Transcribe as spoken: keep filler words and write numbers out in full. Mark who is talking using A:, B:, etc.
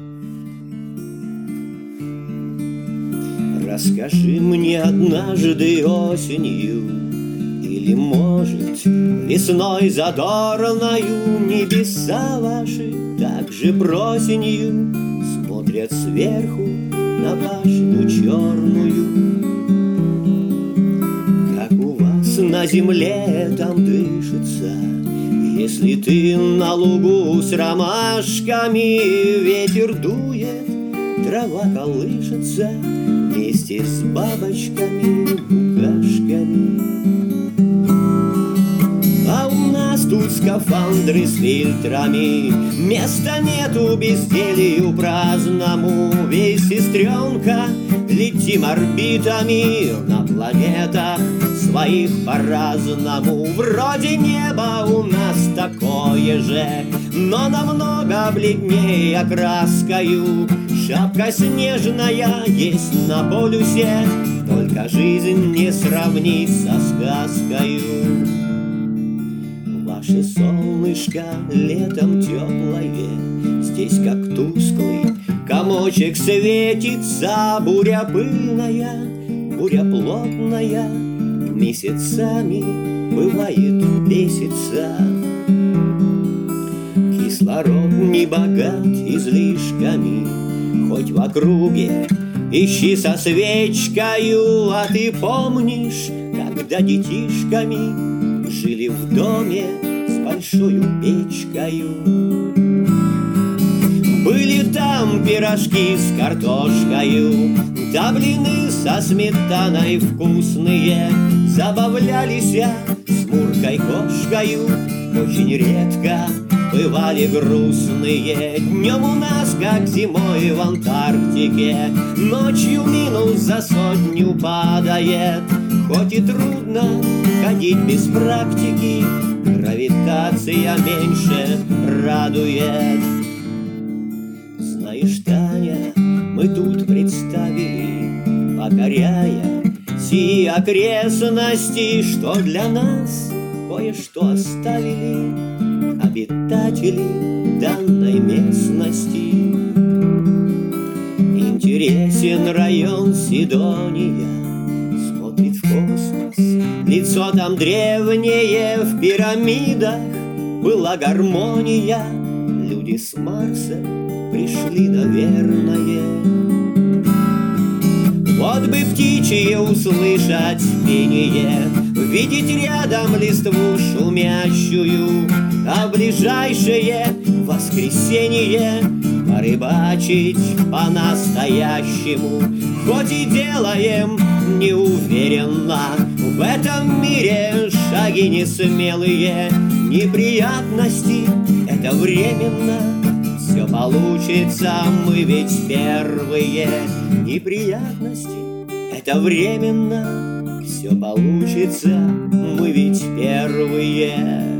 A: Расскажи мне однажды осенью, или, может, весной задорною, небеса ваши также просенью смотрят сверху на башню черную. Как у вас на земле там дышится, если ты на лугу с ромашками, ветер дует, трава колышется вместе с бабочками, букашками. А у нас тут скафандры с фильтрами, места нету безделью праздному. Весь сестренка летим орбитами на планетах своих по-разному. Вроде неба у нас такое же, но намного бледнее окраскою. Шапка снежная есть на полюсе, только жизнь не сравнить со сказкою. Ваше солнышко летом теплое, здесь как тусклый комочек светится. Буря пыльная, буря плотная, месяцами бывает бесится. Кислород не богат излишками, хоть в округе ищи со свечкою. А ты помнишь, когда детишками жили в доме с большою печкою? Были там пирожки с картошкою, да блины со сметаной вкусные. Забавлялись с Муркой-кошкою, очень редко бывали грустные. Днем у нас, как зимой в Антарктике, ночью минус за сотню падает. Хоть и трудно ходить без практики, гравитация меньше радует. Знаешь, Таня, мы тут представили, покоряя сии окрестности, что для нас кое-что оставили обитатели данной местности. Интересен район Сидония, смотрит в космос, лицо там древнее. В пирамидах была гармония, люди с Марса пришли, наверное. Вот бы птичье услышать пение, видеть рядом листву шумящую, а в ближайшее воскресенье порыбачить по-настоящему. Хоть и делаем неуверенно в этом мире шаги несмелые, неприятности — это временно, все получится, мы ведь первые. Неприятности — это временно, все получится, мы ведь первые.